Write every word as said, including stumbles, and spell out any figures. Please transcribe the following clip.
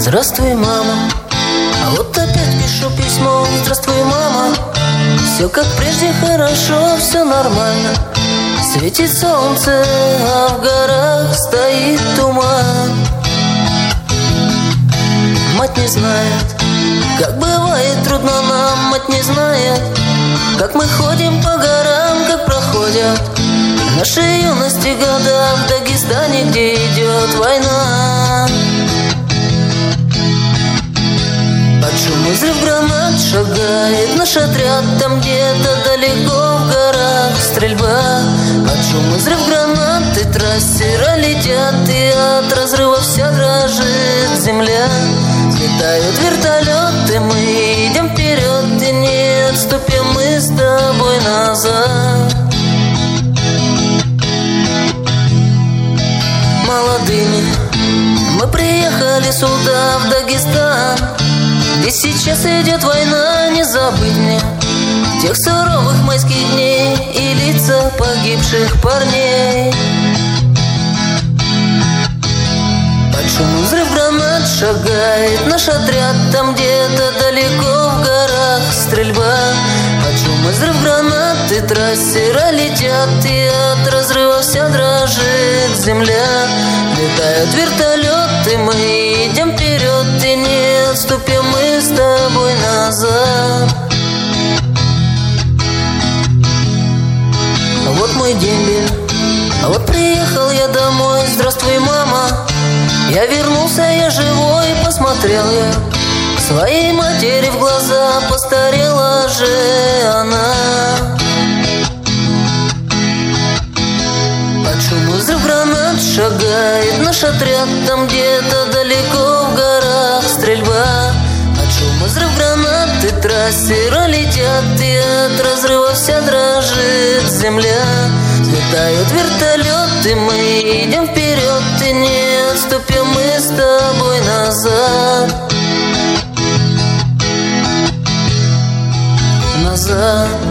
Здравствуй, мама. А вот опять пишу письмо. Здравствуй, мама. Все как прежде, хорошо, все нормально. Светит солнце, а в горах стоит туман. Мать не знает, как бывает трудно нам. Мать не знает, как мы ходим по горам, как проходят наши юности года в Дагестане, где идет война. Под шум и взрыв гранат шагает наш отряд. Там где-то далеко в горах стрельба. Под шум и взрыв гранат и трассера летят, и от разрыва вся дрожит земля. Взлетают вертолеты, мы идем вперед, и не отступим мы с тобой назад. Молодыми мы приехали сюда, в Дагестан, где сейчас идет война. Не забыть мне тех суровых майских дней и лица погибших парней. Под шум и взрыв гранат шагает наш отряд. Там где-то далеко в горах стрельба. Под шум и взрыв гранат и трассера летят, и от разрыва вся дрожит земля. Летают вертолеты, мы идем вперед, и не отступим мы с тобой назад. А вот мой дембель, а вот приехал я домой. Здравствуй, мама. Я вернулся, я живой, посмотрел я своей матери в глаза. Постарела же она. Под шум и взрыв гранат шагает наш отряд. Там где-то далеко в горах стрельба. Под шум и взрыв гранат и трассера летят, и от разрыва вся дрожит земля. Взлетают вертолеты, мы идем вперед, и не отступим мы с тобой назад. Назад.